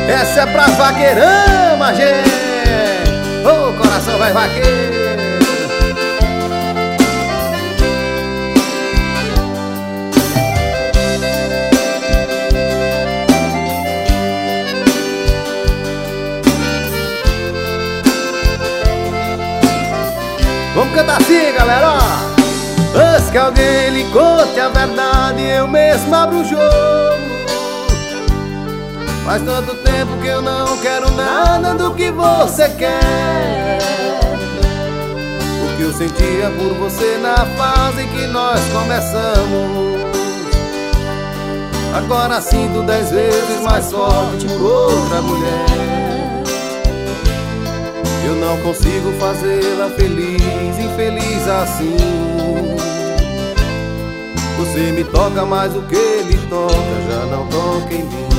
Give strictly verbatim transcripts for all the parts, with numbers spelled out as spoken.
Essa é pra vaqueirama, gente. Ô, coração vai vaqueiro. Vamos cantar assim, galera, ó. Antes que alguém lhe conte a verdade, eu mesmo abro o jogo. Faz tanto tempo que eu não quero nada do que você quer. O que eu sentia por você na fase que nós começamos, agora sinto dez vezes mais forte por outra mulher. Eu não consigo fazê-la feliz, infeliz assim. Você me toca mais do que ele toca, já não toca em mim.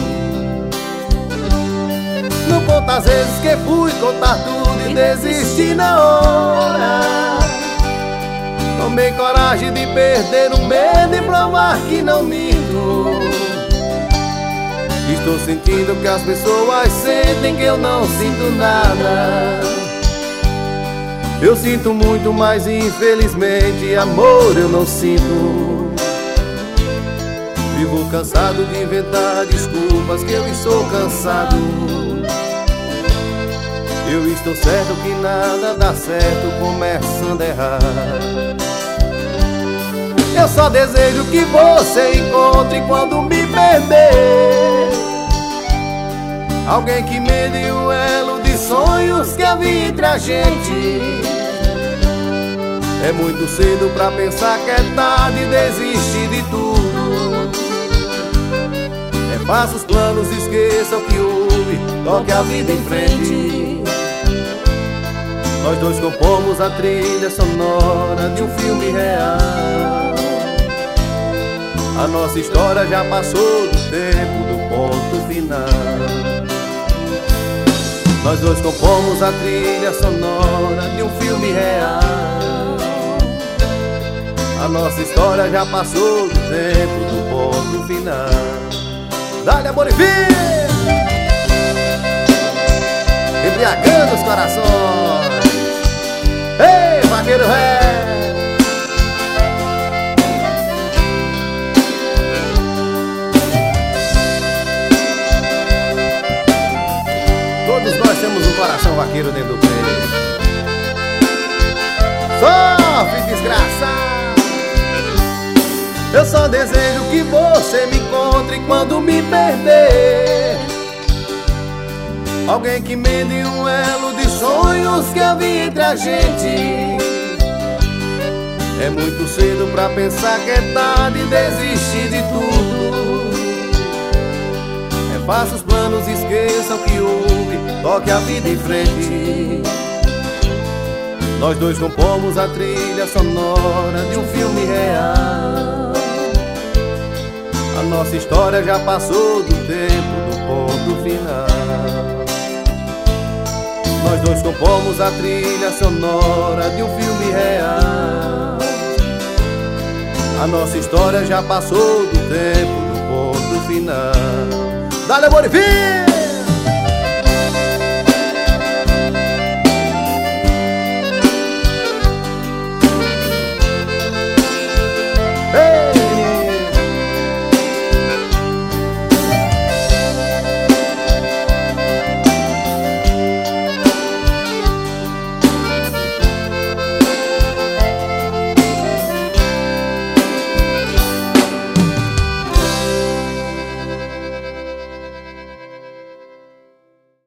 Não conta as vezes que fui contar tudo e desisti na hora. Tomei coragem de perder o medo e provar que não minto. Estou sentindo que as pessoas sentem que eu não sinto nada. Eu sinto muito, mas infelizmente amor eu não sinto. Vivo cansado de inventar desculpas que eu estou cansado. Eu estou certo que nada dá certo começando a errar. Eu só desejo que você encontre quando me perder alguém que me dê o elo de sonhos que havia entre a gente. É muito cedo pra pensar que é tarde e desistir de tudo. É faça os planos, esqueça o que houve, toque a vida em frente. Nós dois compomos a trilha sonora de um filme real. A nossa história já passou do tempo do ponto final. Nós dois compomos a trilha sonora de um filme real. A nossa história já passou do tempo do ponto final. Dá-lhe amor e vida, embriagando os corações. Ei, vaqueiro ré! Todos nós temos um coração vaqueiro dentro do peito. Sofre, desgraçado! Eu só desejo que você me encontre quando me perder alguém que me dê um elo de sonhos que havia entre a gente. É muito cedo pra pensar que é tarde e desistir de tudo. É faça os planos, esqueça o que houve, toque a vida em frente. Nós dois compomos a trilha sonora de um filme real. A nossa história já passou do tempo do ponto final. Nós dois compomos a trilha sonora de um filme real. A nossa história já passou do tempo do ponto final. Dá-lhe amor e vida!